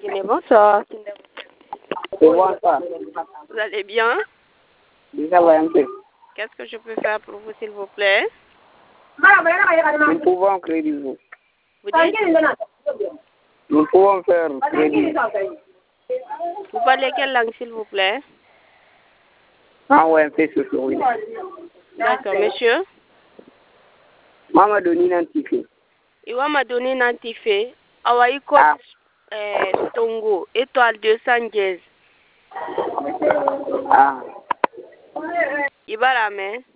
Guinée. Bonsoir. Bonsoir. Vous allez bien? Ça va un peu. Qu'est-ce que je peux faire pour vous, s'il vous plaît? Nous pouvons crédit vous. Vous dites? Nous pouvons faire crédit. Vous parlez quelle langue, s'il vous plaît? Ah ouais, un peu sur oui. D'accord, monsieur. Maman donne identifié. Iwa m'a donné un antifé. Awa code Tongo, étoile 210. Ah. Ibarame.